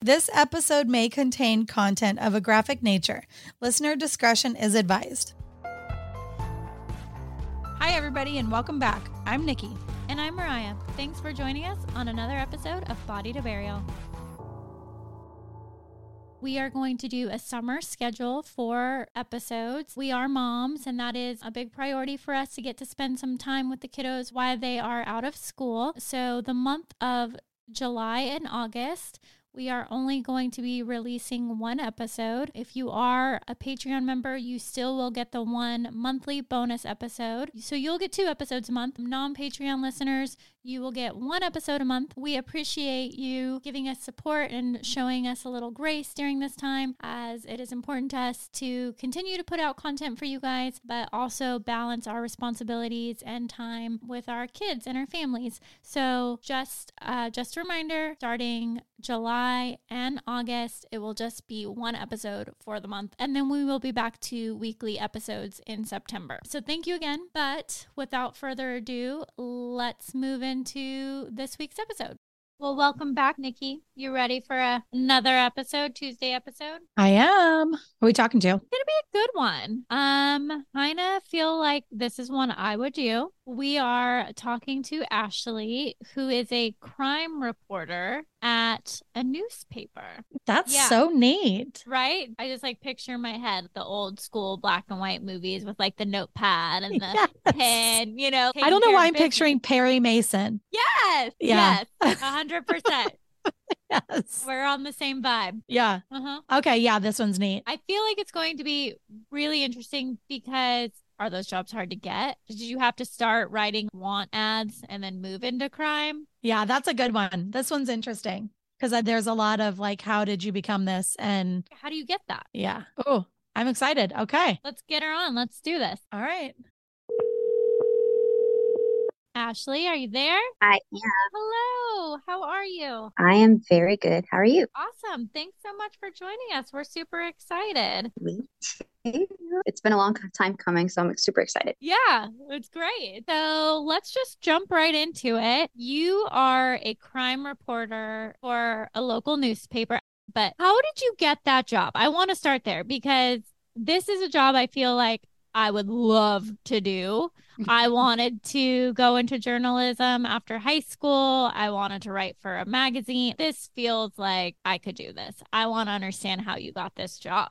This episode may contain content of a graphic nature. Listener discretion is advised. Hi, everybody, and welcome back. I'm Nikki. And I'm Mariah. Thanks for joining us on another episode of Body to Burial. We are going to do a summer schedule for episodes. We are moms, and that is a big priority for us to get to spend some time with the kiddos while they are out of school. So the month of July and August, we are only going to be releasing one episode. If you are a Patreon member, you still will get the one monthly bonus episode. So you'll get 2 episodes a month. Non-Patreon listeners, you will get 1 episode a month. We appreciate you giving us support and showing us a little grace during this time, as it is important to us to continue to put out content for you guys, but also balance our responsibilities and time with our kids and our families. So just a reminder, starting July and August, it will just be 1 episode for the month, and then we will be back to weekly episodes in September. So thank you again, but without further ado, let's move into this week's episode. Well, welcome back, Nikki. You ready for another episode, Tuesday episode? I am. Who are we talking to? It's gonna be a good one. Kind of feel like this is one I would do. We are talking to Ashley, who is a crime reporter at a newspaper. That's so neat. Right? I just picture in my head the old school black and white movies with the notepad and the pen, I don't know why I'm picturing Perry Mason. Yes. Yeah. Yes. 100%. Yes. We're on the same vibe. Yeah. Okay. Yeah. This one's neat. I feel like it's going to be really interesting because are those jobs hard to get? Did you have to start writing want ads and then move into crime? Yeah, that's a good one. This one's interesting because there's a lot of how did you become this? And how do you get that? Yeah. Oh, I'm excited. Okay. Let's get her on. Let's do this. All right. Ashley, are you there? I am. Hello. How are you? I am very good. How are you? Awesome. Thanks so much for joining us. We're super excited. Me too. It's been a long time coming, so I'm super excited. Yeah, it's great. So let's just jump right into it. You are a crime reporter for a local newspaper, but how did you get that job? I want to start there because this is a job I feel like I would love to do. I wanted to go into journalism after high school. I wanted to write for a magazine. This feels like I could do this. I want to understand how you got this job.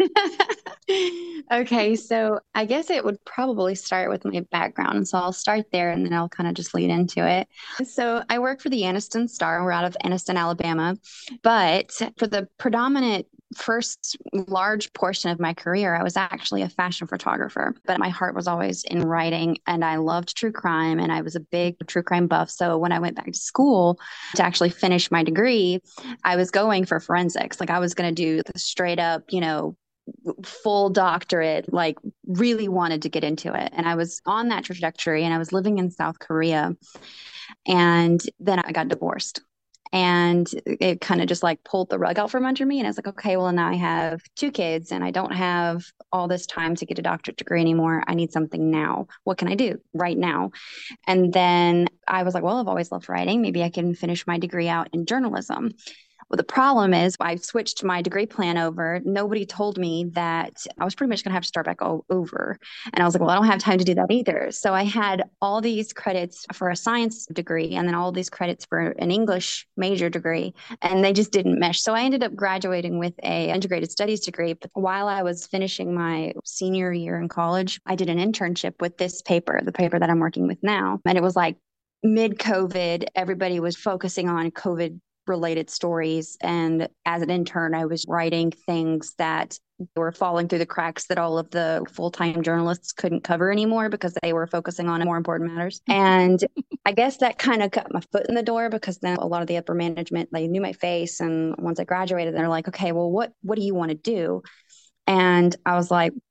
Okay, so I guess it would probably start with my background. So I'll start there and then I'll kind of just lead into it. So I work for the Anniston Star. We're out of Anniston, Alabama. But for the predominant first large portion of my career, I was actually a fashion photographer, but my heart was always in writing and I loved true crime and I was a big true crime buff. So when I went back to school to actually finish my degree, I was going for forensics. I was going to do the straight up, full doctorate, really wanted to get into it. And I was on that trajectory and I was living in South Korea. And then I got divorced. And it kind of just pulled the rug out from under me. And I was like, okay, well, now I have 2 kids and I don't have all this time to get a doctorate degree anymore. I need something now. What can I do right now? And then I was like, well, I've always loved writing. Maybe I can finish my degree out in journalism. Well, the problem is I switched my degree plan over. Nobody told me that I was pretty much going to have to start back all over. And I was like, well, I don't have time to do that either. So I had all these credits for a science degree and then all these credits for an English major degree, and they just didn't mesh. So I ended up graduating with a integrated studies degree. But while I was finishing my senior year in college, I did an internship with this paper, the paper that I'm working with now. And it was mid-COVID, everybody was focusing on COVID related stories. And as an intern, I was writing things that were falling through the cracks that all of the full-time journalists couldn't cover anymore because they were focusing on more important matters. And I guess that kind of got my foot in the door because then a lot of the upper management, they knew my face. And once I graduated, they're like, okay, well, what do you want to do? And I was like,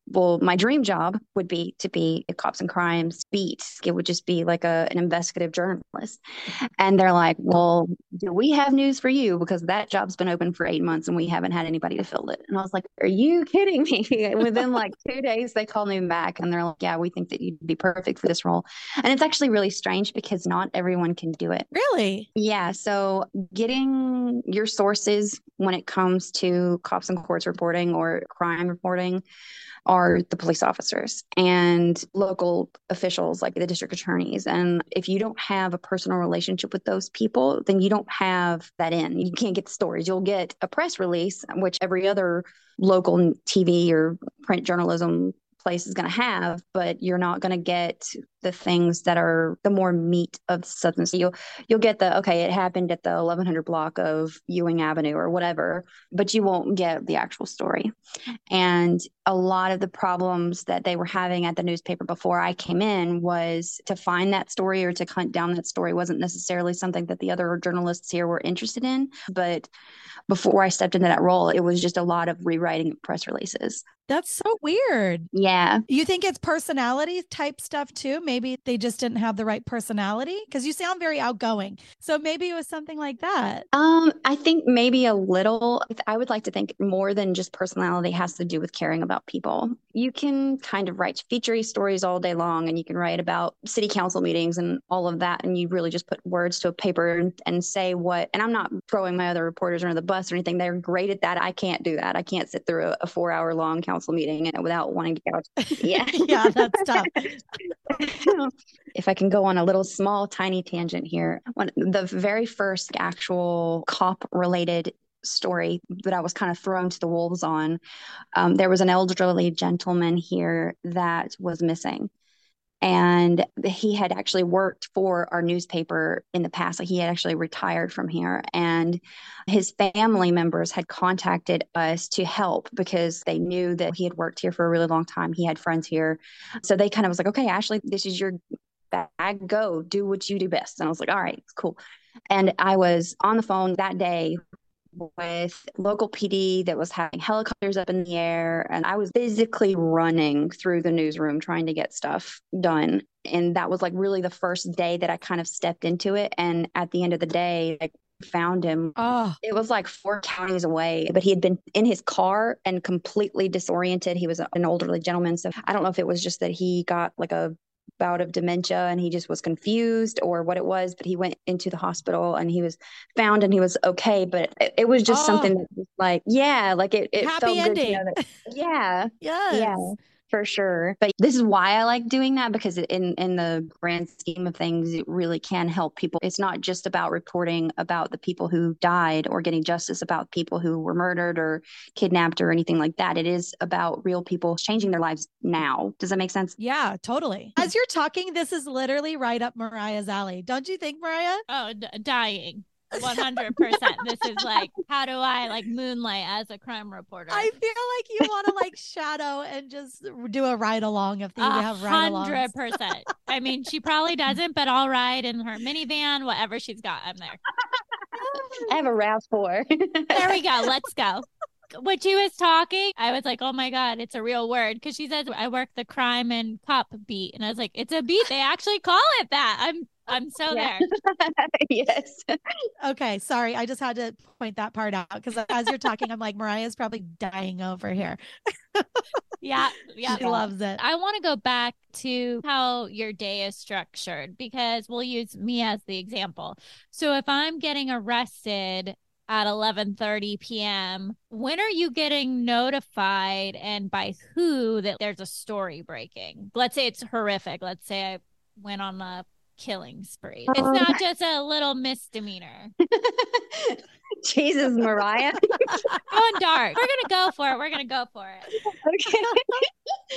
well, my dream job would be to be a cops and crimes beat. It would just be like an investigative journalist. And they're like, well, do we have news for you? Because that job's been open for 8 months and we haven't had anybody to fill it. And I was like, are you kidding me? Within like 2 days, they called me back and they're like, yeah, we think that you'd be perfect for this role. And it's actually really strange because not everyone can do it. Really? Yeah. So getting your sources when it comes to cops and courts reporting or crime reporting are the police officers and local officials like the district attorneys. And if you don't have a personal relationship with those people, then you don't have that in. You can't get the stories. You'll get a press release, which every other local TV or print journalism place is going to have, but you're not going to get the things that are the more meat of the substance. You'll get the, okay, it happened at the 1100 block of Ewing Avenue or whatever, but you won't get the actual story. And a lot of the problems that they were having at the newspaper before I came in was to find that story or to hunt down that story wasn't necessarily something that the other journalists here were interested in. But before I stepped into that role, it was just a lot of rewriting press releases. That's so weird. Yeah. You think it's personality type stuff too? Maybe they just didn't have the right personality because you sound very outgoing. So maybe it was something like that. I think maybe a little. I would like to think more than just personality has to do with caring about people. You can kind of write feature stories all day long and you can write about city council meetings and all of that. And you really just put words to a paper and say what, and I'm not throwing my other reporters under the bus or anything. They're great at that. I can't do that. I can't sit through a 4 hour long council meeting without wanting to get out. Yeah. Yeah, that's tough. If I can go on a little small, tiny tangent here, the very first actual cop related story that I was kind of thrown to the wolves on, there was an elderly gentleman here that was missing. And he had actually worked for our newspaper in the past. Like he had actually retired from here. And his family members had contacted us to help because they knew that he had worked here for a really long time. He had friends here. So they kind of was like, okay, Ashley, this is your bag. Go do what you do best. And I was like, all right, cool. And I was on the phone that day with local PD that was having helicopters up in the air. And I was physically running through the newsroom trying to get stuff done. And that was like really the first day that I kind of stepped into it. And at the end of the day, I found him. Oh, it was like 4 counties away, but he had been in his car and completely disoriented. He was an elderly gentleman. So I don't know if it was just that he got like a bout of dementia and he just was confused or what it was, but he went into the hospital and he was found and he was okay. But it was just something that was like, yeah, like it happy felt ending. good to know that, yeah. Yes. Yeah. For sure. But this is why I like doing that, because in the grand scheme of things, it really can help people. It's not just about reporting about the people who died or getting justice about people who were murdered or kidnapped or anything like that. It is about real people changing their lives now. Does that make sense? Yeah, totally. As you're talking, this is literally right up Mariah's alley. Don't you think, Mariah? Oh, dying. 100%. This is like, how do I like moonlight as a crime reporter? I feel like you want to like shadow and just do a ride along if you have ride alongs. 100%. I mean, she probably doesn't, but I'll ride in her minivan, whatever she's got. I'm there. I have a RAV4. There we go. Let's go. When she was talking, I was like, oh my God, it's a real word. Because she says, I work the crime and cop beat. And I was like, it's a beat. They actually call it that. I'm so there. Yes. Okay. Sorry. I just had to point that part out because as you're talking, I'm like, Mariah's probably dying over here. Yeah. She loves it. I want to go back to how your day is structured because we'll use me as the example. So if I'm getting arrested at 11:30 p.m., when are you getting notified and by who that there's a story breaking? Let's say it's horrific. Let's say I went on a killing spree. It's not just a little misdemeanor. Jesus, Mariah. Going dark. We're going to go for it. Okay.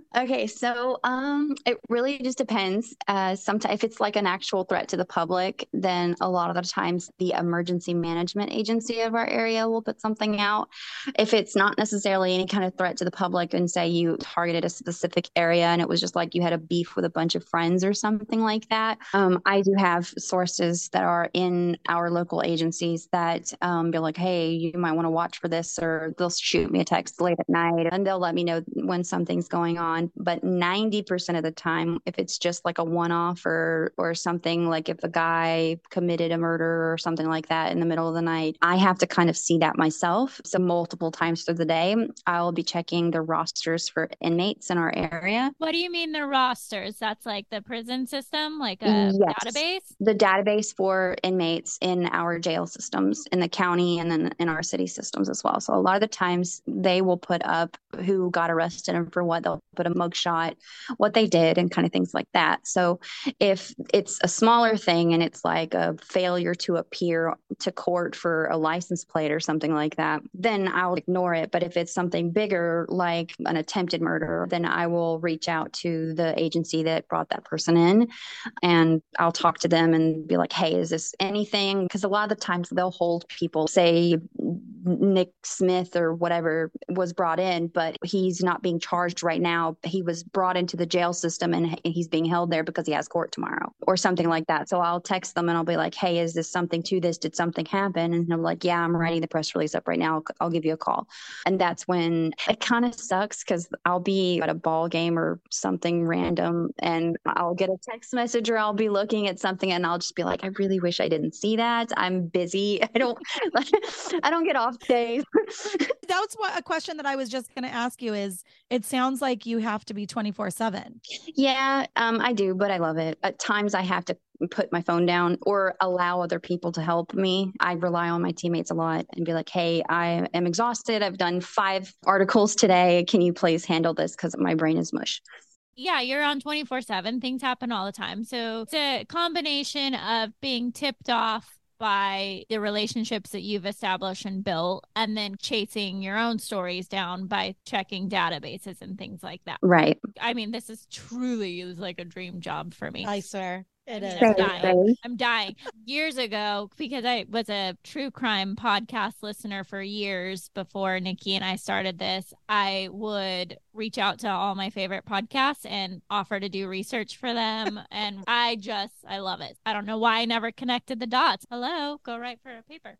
Okay, so it really just depends. Sometimes if it's like an actual threat to the public, then a lot of the times the emergency management agency of our area will put something out. If it's not necessarily any kind of threat to the public, and say you targeted a specific area and it was just like you had a beef with a bunch of friends or something like that, I do have sources that are in our local agencies that be like, hey, you might want to watch for this, or they'll shoot me a text late at night and they'll let me know when something's going on. But 90% of the time, if it's just like a one-off or something, like if a guy committed a murder or something like that in the middle of the night, I have to kind of see that myself. So multiple times through the day, I'll be checking the rosters for inmates in our area. What do you mean the rosters? That's like the prison system, like a Yes, database? the database for inmates in our jail systems in the county and then in our city systems as well. So a lot of the times they will put up who got arrested and for what. They'll put a mugshot, what they did, and kind of things like that. So if it's a smaller thing and it's like a failure to appear to court for a license plate or something like that, then I'll ignore it. But if it's something bigger, like an attempted murder, then I will reach out to the agency that brought that person in and I'll talk to them and be like, hey, is this anything? Because a lot of the times they'll hold people, say Nick Smith or whatever was brought in, but he's not being charged right now. He was brought into the jail system and he's being held there because he has court tomorrow or something like that. So I'll text them and I'll be like, hey, is this something to this? Did something happen? And I'm like, yeah, I'm writing the press release up right now. I'll give you a call. And that's when it kind of sucks because I'll be at a ball game or something random and I'll get a text message or I'll be looking at something and I'll just be like, I really wish I didn't see that. I'm busy. I don't get off days. That's what a question that I was just going to ask you is, it sounds like you have to be 24/7. Yeah, I do, but I love it. At times I have to put my phone down or allow other people to help me. I rely on my teammates a lot and be like, hey, I am exhausted. I've done 5 articles today. Can you please handle this? Because my brain is mush. Yeah, you're on 24/7. Things happen all the time. So it's a combination of being tipped off by the relationships that you've established and built, and then chasing your own stories down by checking databases and things like that. Right. I mean, this is truly like a dream job for me. I swear. It is. I'm dying. I'm dying. Years ago, because I was a true crime podcast listener for years before Nikki and I started this, I would reach out to all my favorite podcasts and offer to do research for them. And I love it. I don't know why I never connected the dots. Hello, go write for a paper.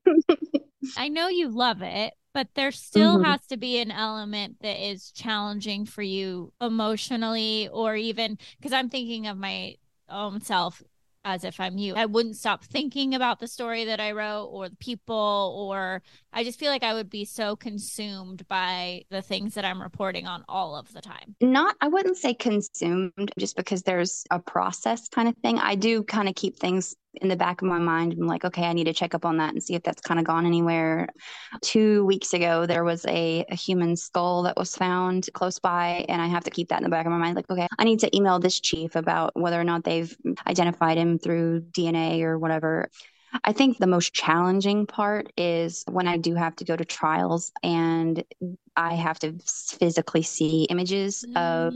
I know you love it, but there still has to be an element that is challenging for you emotionally, or even because I'm thinking of my own self as if I'm you. I wouldn't stop thinking about the story that I wrote or the people, or I just feel like I would be so consumed by the things that I'm reporting on all of the time. I wouldn't say consumed, just because there's a process kind of thing. I do kind of keep things in the back of my mind. I'm like, okay, I need to check up on that and see if that's kind of gone anywhere. 2 weeks ago, there was a human skull that was found close by, and I have to keep that in the back of my mind. Like, okay, I need to email this chief about whether or not they've identified him through DNA or whatever. I think the most challenging part is when I do have to go to trials and I have to physically see images of,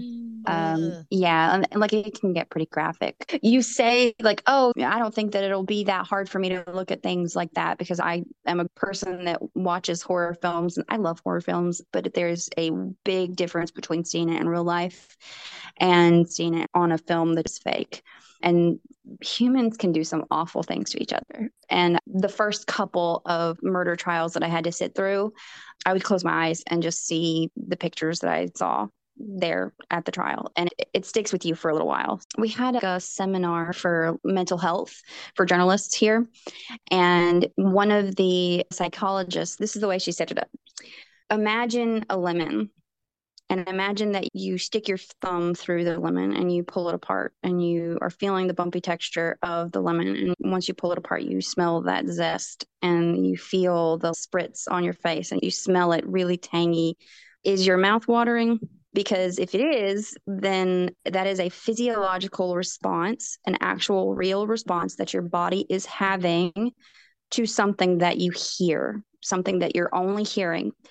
like it can get pretty graphic. You say like, oh, I don't think that it'll be that hard for me to look at things like that because I am a person that watches horror films and I love horror films, but there's a big difference between seeing it in real life and seeing it on a film that's fake. And humans can do some awful things to each other. And the first couple of murder trials that I had to sit through, I would close my eyes and just see the pictures that I saw there at the trial. And it sticks with you for a little while. We had a seminar for mental health for journalists here. And one of the psychologists, this is the way she set it up. Imagine a lemon. And imagine that you stick your thumb through the lemon and you pull it apart and you are feeling the bumpy texture of the lemon. And once you pull it apart, you smell that zest and you feel the spritz on your face and you smell it really tangy. Is your mouth watering? Because if it is, then that is a physiological response, an actual real response that your body is having to something that you hear, something that you're only hearing.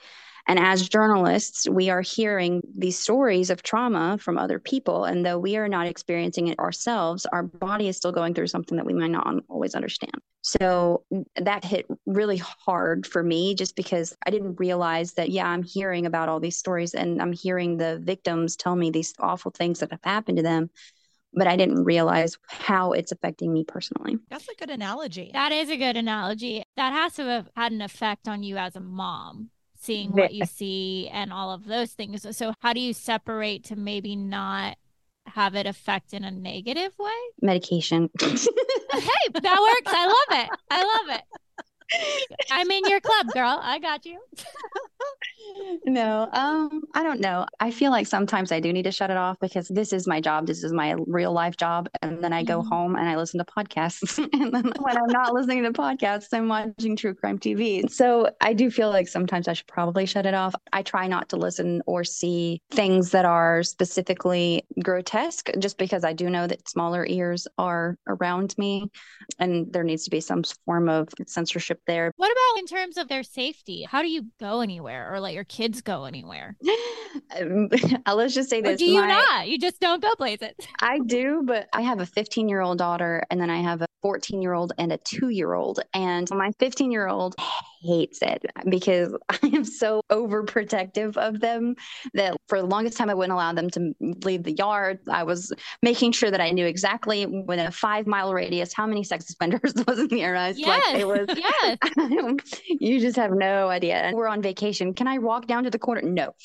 And as journalists, we are hearing these stories of trauma from other people. And though we are not experiencing it ourselves, our body is still going through something that we might not always understand. So that hit really hard for me just because I didn't realize that, yeah, I'm hearing about all these stories and I'm hearing the victims tell me these awful things that have happened to them, but I didn't realize how it's affecting me personally. That's a good analogy. That is a good analogy. That has to have had an effect on you as a mom, seeing what you see and all of those things. So how do you separate to maybe not have it affect in a negative way? Medication. Hey, that works. I love it. I love it. I'm in your club, girl. I got you. No, I don't know. I feel like sometimes I do need to shut it off because this is my job. This is my real life job. And then I go home and I listen to podcasts. And then when I'm not listening to podcasts, I'm watching true crime TV. So I do feel like sometimes I should probably shut it off. I try not to listen or see things that are specifically grotesque just because I do know that smaller ears are around me and there needs to be some form of censorship there. What about in terms of their safety? How do you go anywhere or let your kids go anywhere? Let's just say this. Or do you not? You just don't go places. I do, but I have a 15-year-old daughter and then I have a 14-year-old and a 2-year-old. And my 15-year-old hates it because I am so overprotective of them that for the longest time I wouldn't allow them to leave the yard. I was making sure that I knew exactly within a 5-mile radius how many sex offenders was in the area. Yes. Like it was, yes. You just have no idea. And we're on vacation. Can I walk down to the corner? No.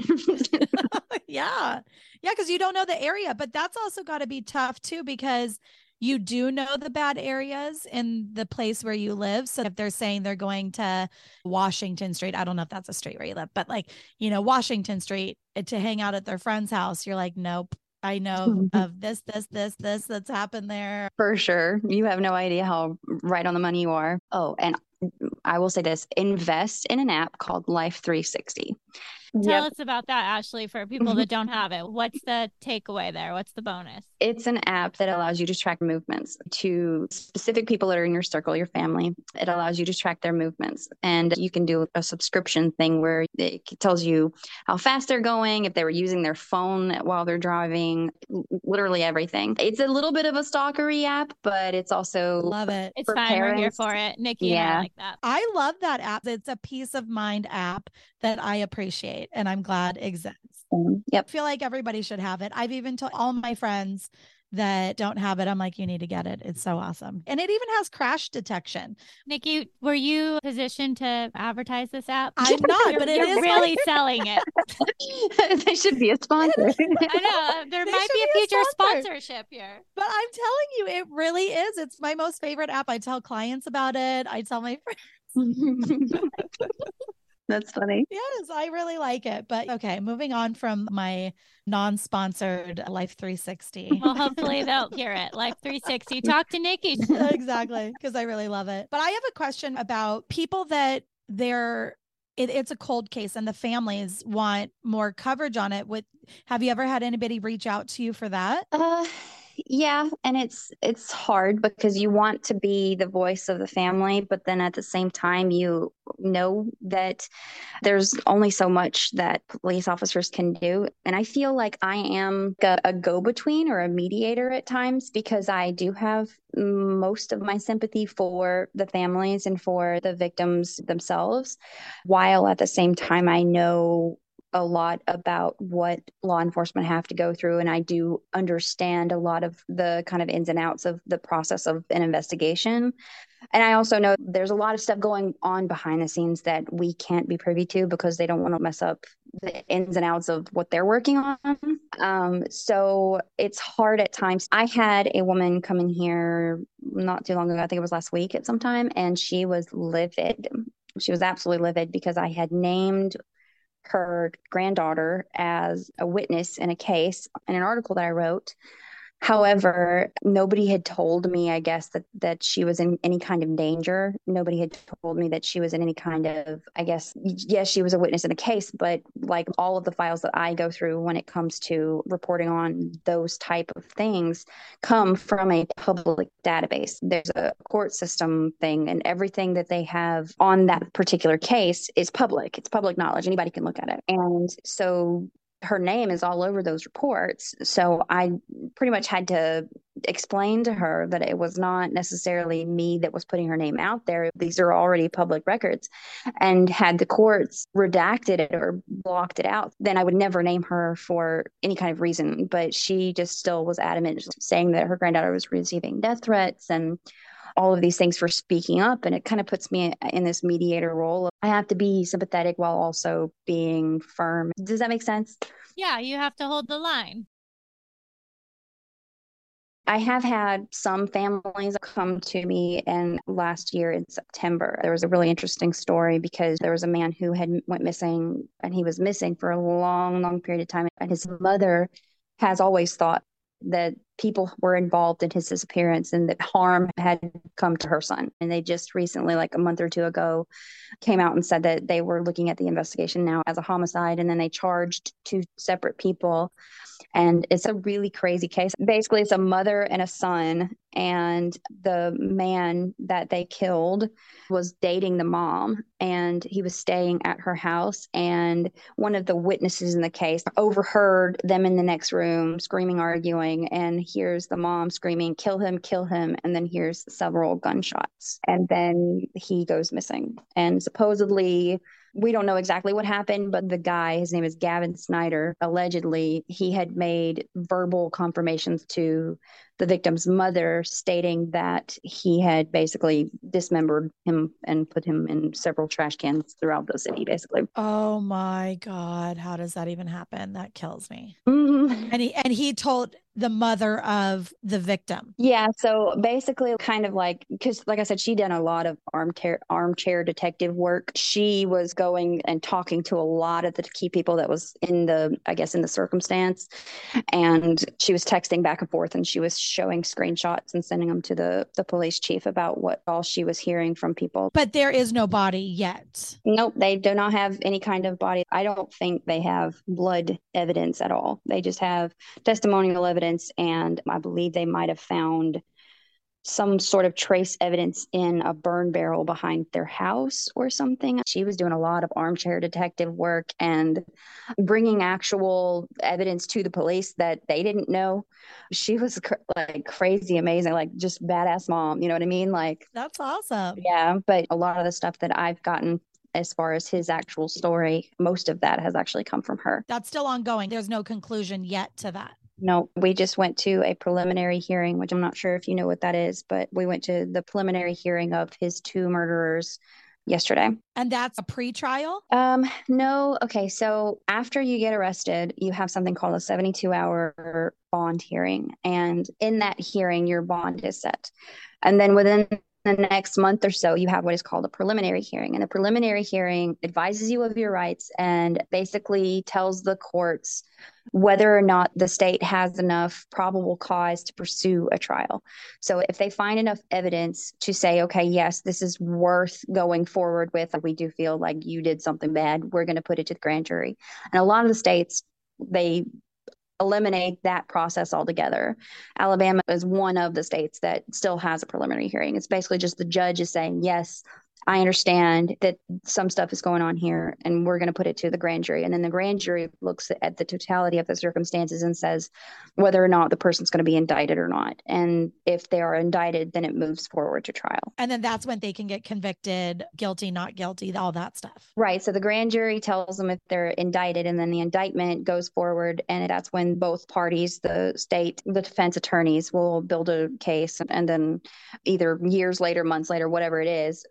Yeah. Yeah. Because you don't know the area, but that's also got to be tough too, because you do know the bad areas in the place where you live. So if they're saying they're going to Washington Street, I don't know if that's a street where you live, but like, Washington Street to hang out at their friend's house, you're like, nope. I know of this that's happened there. For sure. You have no idea how right on the money you are. Oh, and I will say this, invest in an app called Life 360. Tell us about that, Ashley, for people that don't have it. What's the takeaway there? What's the bonus? It's an app that allows you to track movements to specific people that are in your circle, your family. It allows you to track their movements. And you can do a subscription thing where it tells you how fast they're going, if they were using their phone while they're driving, literally everything. It's a little bit of a stalkery app, but it's also love it. It's fine. Parents. We're here for it. Nikki and I like that. I love that app. It's a peace of mind app that I appreciate and I'm glad exists. Yep. I feel like everybody should have it. I've even told all my friends that don't have it. I'm like, you need to get it. It's so awesome. And it even has crash detection. Nikki, were you positioned to advertise this app? I'm not, but you're really selling it. They should be a sponsor. I know. There might be a future sponsorship here. But I'm telling you, it really is. It's my most favorite app. I tell clients about it. I tell my friends. That's funny. Yes, I really like it. But okay, moving on from my non-sponsored Life 360. Well, hopefully they'll hear it. Life 360. Talk to Nikki. Exactly, because I really love it. But I have a question about people that it's a cold case and the families want more coverage on it. Have you ever had anybody reach out to you for that? Yeah, and it's hard because you want to be the voice of the family, but then at the same time you know that there's only so much that police officers can do. And I feel like I am a go-between or a mediator at times because I do have most of my sympathy for the families and for the victims themselves, while at the same time I know a lot about what law enforcement have to go through. And I do understand a lot of the kind of ins and outs of the process of an investigation. And I also know there's a lot of stuff going on behind the scenes that we can't be privy to because they don't want to mess up the ins and outs of what they're working on. So it's hard at times. I had a woman come in here not too long ago, I think it was last week at some time, and she was livid. She was absolutely livid because I had named her granddaughter as a witness in a case in an article that I wrote. However, nobody had told me, I guess, that she was in any kind of danger. Nobody had told me that she was in any kind of, I guess, yes, she was a witness in a case, but like all of the files that I go through when it comes to reporting on those type of things come from a public database. There's a court system thing, and everything that they have on that particular case is public. It's public knowledge. Anybody can look at it. And so her name is all over those reports. So I pretty much had to explain to her that it was not necessarily me that was putting her name out there. These are already public records. And had the courts redacted it or blocked it out, then I would never name her for any kind of reason. But she just still was adamant, saying that her granddaughter was receiving death threats and all of these things for speaking up. And it kind of puts me in this mediator role. I have to be sympathetic while also being firm. Does that make sense? Yeah, you have to hold the line. I have had some families come to me, and last year in September, there was a really interesting story because there was a man who had went missing, and he was missing for a long, long period of time. And his mother has always thought that people were involved in his disappearance and that harm had come to her son. And they just recently, like a month or two ago, came out and said that they were looking at the investigation now as a homicide, and then they charged two separate people. And it's a really crazy case. Basically, it's a mother and a son, and the man that they killed was dating the mom, and he was staying at her house. And one of the witnesses in the case overheard them in the next room screaming, arguing, and hears the mom screaming, kill him, kill him. And then hears several gunshots. And then he goes missing. And supposedly, we don't know exactly what happened, but the guy, his name is Gavin Snyder, allegedly he had made verbal confirmations to the victim's mother stating that he had basically dismembered him and put him in several trash cans throughout the city, basically. Oh my God. How does that even happen? That kills me. Mm-hmm. And he told the mother of the victim. Yeah, so basically kind of like, because like I said, she done a lot of armchair detective work. She was going and talking to a lot of the key people that was in the, I guess, in the circumstance. And she was texting back and forth, and she was showing screenshots and sending them to the police chief about what all she was hearing from people. But there is no body yet. Nope, they do not have any kind of body. I don't think they have blood evidence at all. They just have testimonial evidence, and I believe they might have found some sort of trace evidence in a burn barrel behind their house or something. She was doing a lot of armchair detective work and bringing actual evidence to the police that they didn't know. She was like crazy amazing, like just badass mom, you know what I mean? Like, that's awesome. Yeah, but a lot of the stuff that I've gotten as far as his actual story, most of that has actually come from her. That's still ongoing. There's no conclusion yet to that. No, we just went to a preliminary hearing, which I'm not sure if you know what that is, but we went to the preliminary hearing of his two murderers yesterday. And that's a pre-trial? No. Okay. So after you get arrested, you have something called a 72-hour bond hearing. And in that hearing, your bond is set. And then within the next month or so, you have what is called a preliminary hearing. And the preliminary hearing advises you of your rights and basically tells the courts whether or not the state has enough probable cause to pursue a trial. So if they find enough evidence to say, okay, yes, this is worth going forward with, we do feel like you did something bad, we're going to put it to the grand jury. And a lot of the states, they eliminate that process altogether. Alabama is one of the states that still has a preliminary hearing. It's basically just the judge is saying, yes, I understand that some stuff is going on here, and we're going to put it to the grand jury. And then the grand jury looks at the totality of the circumstances and says whether or not the person's going to be indicted or not. And if they are indicted, then it moves forward to trial. And then that's when they can get convicted, guilty, not guilty, all that stuff. Right. So the grand jury tells them if they're indicted, and then the indictment goes forward. And that's when both parties, the state, the defense attorneys, will build a case. And then either years later, months later, whatever it is, the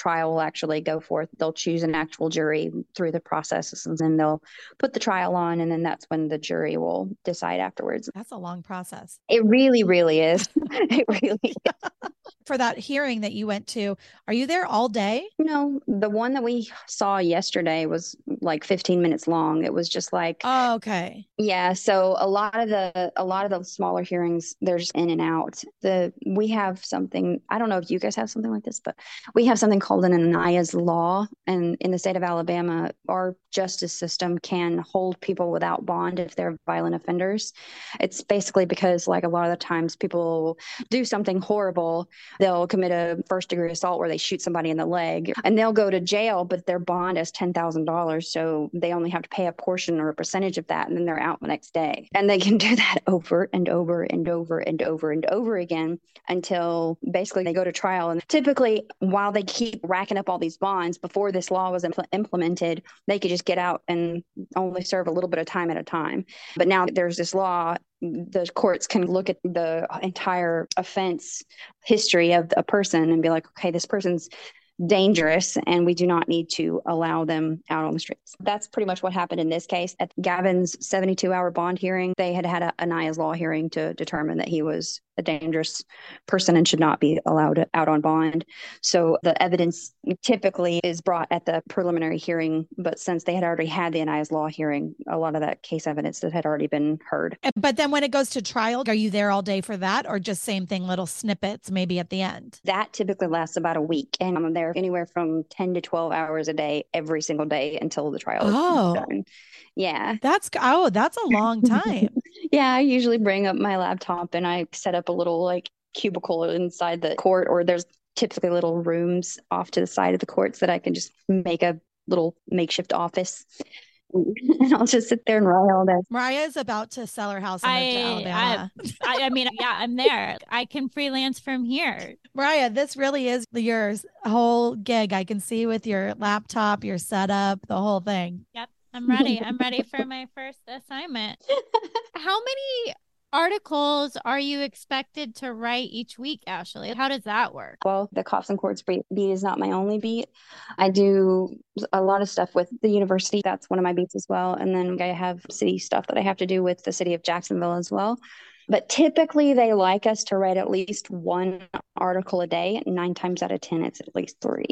trial will actually go forth. They'll choose an actual jury through the processes, and then they'll put the trial on, and then that's when the jury will decide afterwards. That's a long process. It really, really is. It really is. For that hearing that you went to, are you there all day? No, the one that we saw yesterday was like 15 minutes long. It was just like, oh, okay. Yeah, so a lot of the smaller hearings, they're just in and out. We have something, I don't know if you guys have something like this, but we have something called an Aniah's Law, and in the state of Alabama, our justice system can hold people without bond if they're violent offenders. It's basically because, like, a lot of the times people do something horrible. They'll commit a first-degree assault where they shoot somebody in the leg, and they'll go to jail, but their bond is $10,000, so they only have to pay a portion or a percentage of that, and then they're out the next day. And they can do that over and over and over and over and over again until basically they go to trial. And typically, while they keep racking up all these bonds, before this law was implemented, they could just get out and only serve a little bit of time at a time. But now there's this law, the courts can look at the entire offense history of a person and be like, okay, this person's dangerous, and we do not need to allow them out on the streets. That's pretty much what happened in this case. At Gavin's 72-hour bond hearing, they had a Aniah's Law hearing to determine that he was a dangerous person and should not be allowed out on bond. So the evidence typically is brought at the preliminary hearing, but since they had already had the Aniah's Law hearing, a lot of that case evidence that had already been heard. But then when it goes to trial, are you there all day for that, or just same thing, little snippets maybe at the end? That typically lasts about a week, and I'm there anywhere from 10 to 12 hours a day every single day until the trial is done. Yeah. That's a long time. Yeah, I usually bring up my laptop and I set up a little like cubicle inside the court, or there's typically little rooms off to the side of the courts that I can just make a little makeshift office. And I'll just sit there and write all that. Mariah is about to sell her house and move to Alabama. I mean, yeah, I'm there. I can freelance from here. Mariah, this really is your whole gig. I can see with your laptop, your setup, the whole thing. Yep. I'm ready. I'm ready for my first assignment. How many articles are you expected to write each week, Ashley? How does that work? Well, the Cops and Courts beat is not my only beat. I do a lot of stuff with the university. That's one of my beats as well. And then I have city stuff that I have to do with the city of Jacksonville as well. But typically they like us to write at least one article a day. 9 times out of 10, it's at least 3.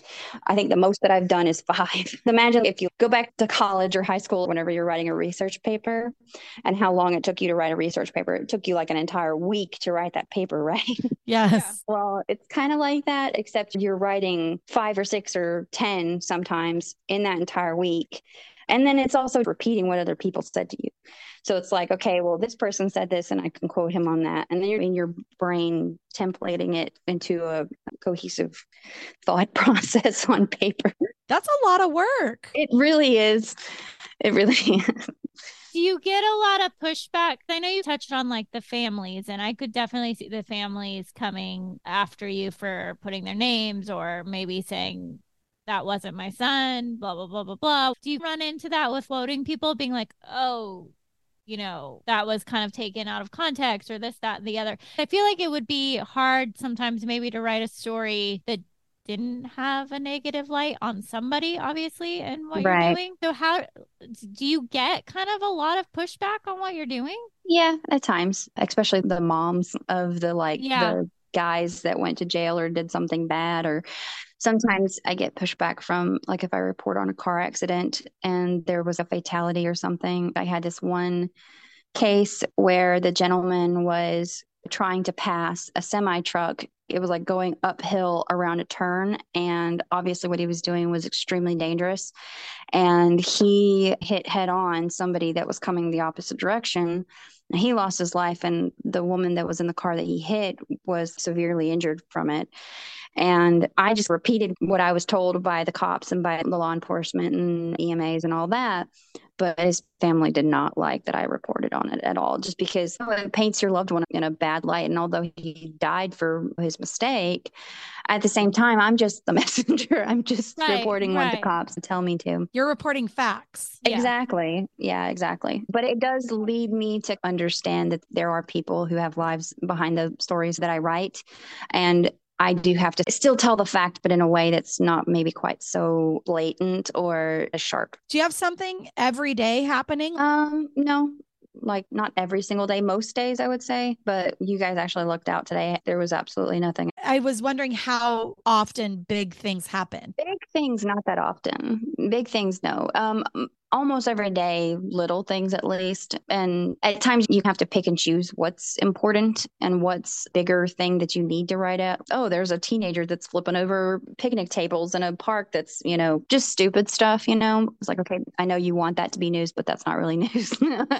I think the most that I've done is 5. Imagine if you go back to college or high school, whenever you're writing a research paper, and how long it took you to write a research paper. It took you like an entire week to write that paper, right? Yes. Yeah. Well, it's kind of like that, except you're writing 5 or 6 or 10 sometimes in that entire week. And then it's also repeating what other people said to you. So it's like, okay, well, this person said this and I can quote him on that. And then you're in your brain templating it into a cohesive thought process on paper. That's a lot of work. It really is. It really is. Do you get a lot of pushback? I know you touched on like the families, and I could definitely see the families coming after you for putting their names, or maybe saying, that wasn't my son, blah, blah, blah, blah, blah. Do you run into that with floating people being like, oh, you know, that was kind of taken out of context, or this, that, and the other? I feel like it would be hard sometimes maybe to write a story that didn't have a negative light on somebody, obviously, and what you're doing. So how do you get kind of a lot of pushback on what you're doing? Yeah, at times, especially the moms of the guys that went to jail or did something bad. Or sometimes I get pushback from, like, if I report on a car accident and there was a fatality or something. I had this one case where the gentleman was trying to pass a semi truck. It was like going uphill around a turn, and obviously what he was doing was extremely dangerous, and he hit head on somebody that was coming the opposite direction. He lost his life, and the woman that was in the car that he hit was severely injured from it. And I just repeated what I was told by the cops and by the law enforcement and EMAs and all that. But his family did not like that I reported on it at all, just because it paints your loved one in a bad light. And although he died for his mistake, at the same time, I'm just the messenger. I'm just reporting what the cops tell me to. You're reporting facts. Exactly. Yeah, exactly. But it does lead me to understand that there are people who have lives behind the stories that I write. And I do have to still tell the fact, but in a way that's not maybe quite so blatant or as sharp. Do you have something every day happening? No, like not every single day, most days I would say, but you guys actually looked out today. There was absolutely nothing. I was wondering how often big things happen. Big things, not that often. Big things, no. Almost every day, little things at least. And at times you have to pick and choose what's important and what's bigger thing that you need to write out. Oh, there's a teenager that's flipping over picnic tables in a park that's, just stupid stuff, It's like, okay, I know you want that to be news, but that's not really news.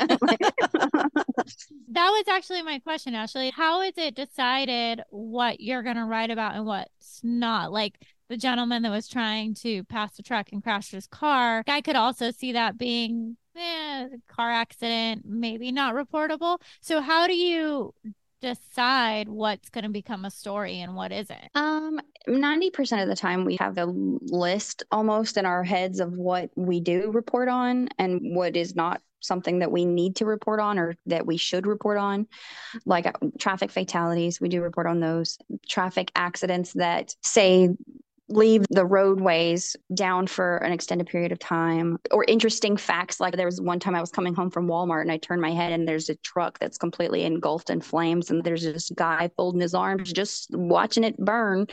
That was actually my question, Ashley. How is it decided what you're going to write about and what's not? Like the gentleman that was trying to pass the truck and crashed his car, I could also see that being a car accident, maybe not reportable. So how do you decide what's going to become a story and what isn't? 90% of the time we have a list almost in our heads of what we do report on and what is not something that we need to report on or that we should report on. Like traffic fatalities, we do report on those. Traffic accidents that say leave the roadways down for an extended period of time, or interesting facts. Like there was one time I was coming home from Walmart and I turned my head and there's a truck that's completely engulfed in flames and there's this guy folding his arms just watching it burn.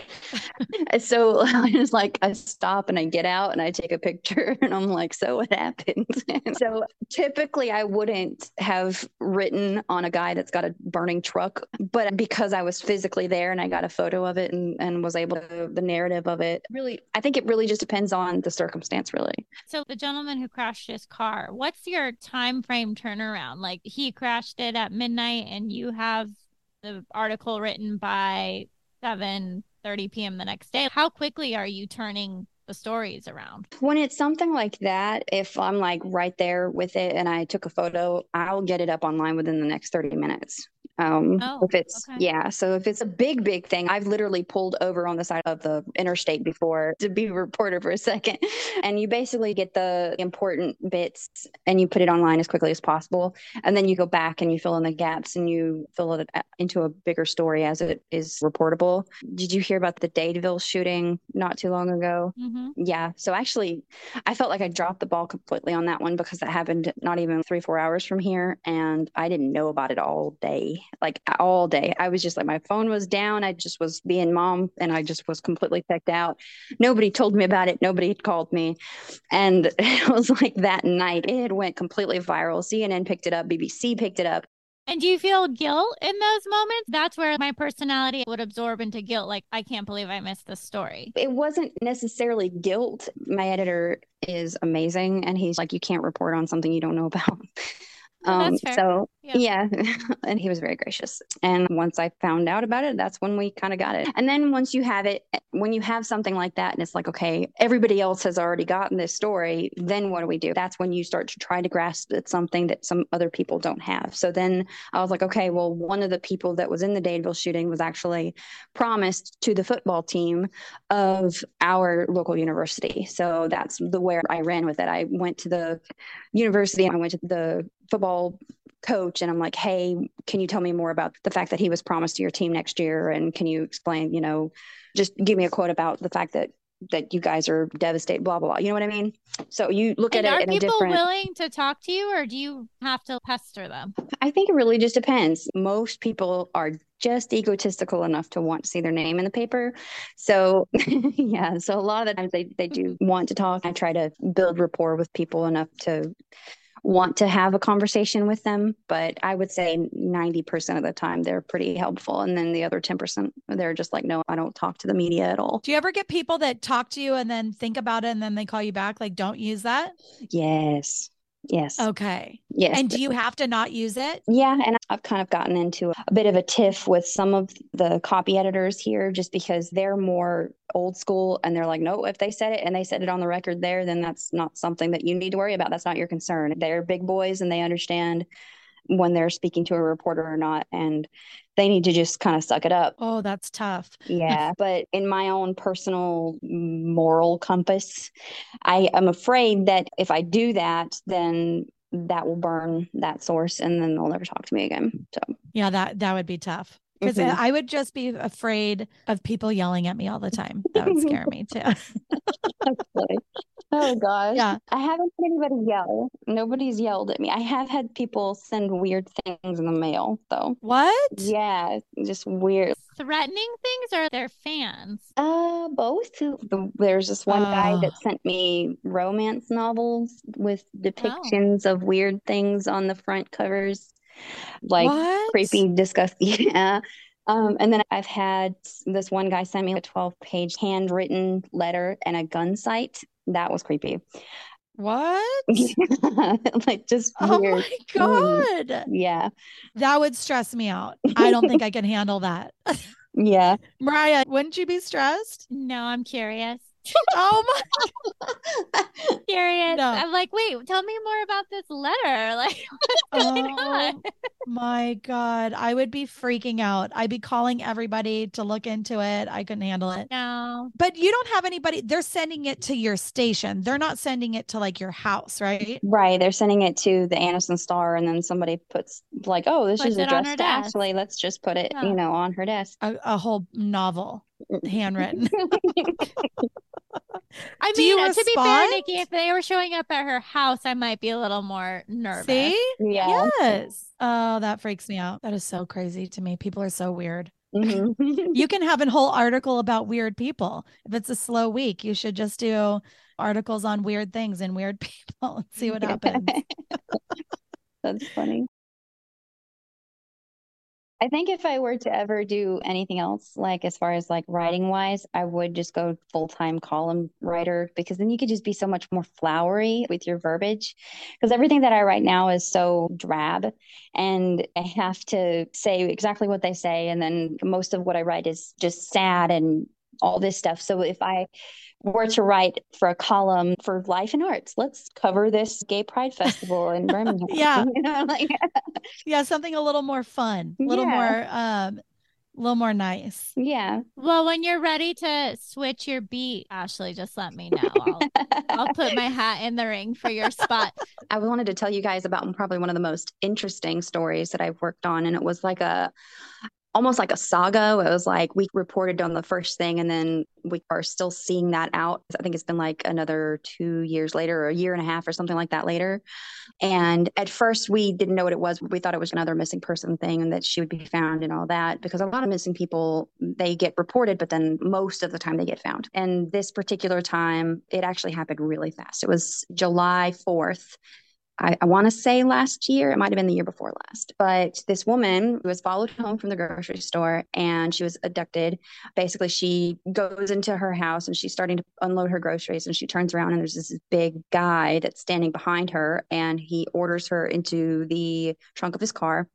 So I was like, I stop and I get out and I take a picture and I'm like, so what happened? So typically I wouldn't have written on a guy that's got a burning truck, but because I was physically there and I got a photo of it and was able to, the narrative of it, really, I think it really just depends on the circumstance, really. So the gentleman who crashed his car, what's your time frame turnaround? Like he crashed it at midnight and you have the article written by 7:30 p.m. the next day. How quickly are you turning the stories around? When it's something like that, if I'm like right there with it and I took a photo, I'll get it up online within the next 30 minutes. If it's, okay. yeah. So if it's a big thing, I've literally pulled over on the side of the interstate before to be a reporter for a second. And you basically get the important bits and you put it online as quickly as possible. And then you go back and you fill in the gaps and you fill it into a bigger story as it is reportable. Did you hear about the Dadeville shooting not too long ago? Mm-hmm. Yeah. So actually, I felt like I dropped the ball completely on that one because that happened not even 3-4 hours from here. And I didn't know about it all day. Like all day. I was just like, my phone was down. I just was being mom and I just was completely checked out. Nobody told me about it. Nobody had called me. And it was like that night, it went completely viral. CNN picked it up. BBC picked it up. And do you feel guilt in those moments? That's where my personality would absorb into guilt. Like, I can't believe I missed this story. It wasn't necessarily guilt. My editor is amazing. And he's like, you can't report on something you don't know about. That's fair. So yeah. And he was very gracious. And once I found out about it, that's when we kind of got it. And then once you have it, when you have something like that and it's like, okay, everybody else has already gotten this story, then what do we do? That's when you start to try to grasp at something that some other people don't have. So then I was like, okay, well, one of the people that was in the Dadeville shooting was actually promised to the football team of our local university. So that's the where I ran with it. I went to the university. I went to the football coach and I'm like, hey, can you tell me more about the fact that he was promised to your team next year? And can you explain, just give me a quote about the fact that you guys are devastated, blah, blah, blah. You know what I mean? So you look at it in a different... Are people willing to talk to you or do you have to pester them? I think it really just depends. Most people are just egotistical enough to want to see their name in the paper. So yeah, so a lot of the times they do want to talk. I try to build rapport with people enough to want to have a conversation with them, but I would say 90% of the time they're pretty helpful. And then the other 10%, they're just like, no, I don't talk to the media at all. Do you ever get people that talk to you and then think about it and then they call you back? Like, don't use that? Yes. Okay. Yes. And do you have to not use it? Yeah. And I've kind of gotten into a bit of a tiff with some of the copy editors here just because they're more old school and they're like, no, if they said it and they said it on the record there, then that's not something that you need to worry about. That's not your concern. They're big boys and they understand when they're speaking to a reporter or not. And they need to just kind of suck it up. Oh, that's tough. Yeah. But in my own personal moral compass, I am afraid that if I do that, then that will burn that source and then they'll never talk to me again. So yeah, that would be tough. because Mhm. I would just be afraid of people yelling at me all the time. That would scare me too. That's funny. Oh gosh. Yeah. I haven't had anybody yell. Nobody's yelled at me. I have had people send weird things in the mail, though. What? Yeah, just weird. Threatening things or they're fans? Both. There's this one guy Oh, that sent me romance novels with Oh, depictions of weird things on the front covers, like what? creepy, disgusting. Yeah. And then I've had this one guy send me a 12-page handwritten letter and a gun sight. That was creepy. What? Like just Oh weird. my Mhm. God. Yeah. That would stress me out. I don't think I can handle that. Yeah. Mariah, wouldn't you be stressed? no, I'm curious. Oh my, Curious. no. I'm like, wait, tell me more about this letter. Like, what's going on? Oh my God. I would be freaking out. I'd be calling everybody to look into it. I couldn't handle it. No. But you don't have anybody, they're sending it to your station. They're not sending it to like your house, right? Right. They're sending it to the Aniston Star, and then somebody puts like, oh, this is Puts it on her addressed to desk. Ashley. Let's just put it, Yeah. on her desk. A whole novel handwritten. I Do you mean, to be fair, respond? Nikki, if they were showing up at her house, I might be a little more nervous. See? Yeah. Yes. Oh, that freaks me out. That is so crazy to me. People are so weird. Mhm. You can have a whole article about weird people. If it's a slow week, you should just do articles on weird things and weird people and see what happens. That's funny. I think if I were to ever do anything else, like as far as like writing wise, I would just go full-time column writer because then you could just be so much more flowery with your verbiage. Because everything that I write now is so drab and I have to say exactly what they say. And then most of what I write is just sad and all this stuff. So if I were to write for a column for Life and Arts, let's cover this gay pride festival in Birmingham. Yeah. Like, Yeah, something a little more fun, a little more nice. yeah. Well, when you're ready to switch your beat, Ashley, just let me know. I'll put my hat in the ring for your spot. I wanted to tell you guys about probably one of the most interesting stories that I've worked on. And it was like almost like a saga. It was like we reported on the first thing and then we are still seeing that out. I think it's been like another 2 years later or a year and a half or something like that later. And at first we didn't know what it was. We thought it was another missing person thing and that she would be found and all that because a lot of missing people, they get reported, but then most of the time they get found. And this particular time, it actually happened really fast. It was July 4th. I want to say last year, it might have been the year before last, but this woman was followed home from the grocery store and she was abducted. Basically, she goes into her house and she's starting to unload her groceries and she turns around and there's this big guy that's standing behind her and he orders her into the trunk of his car.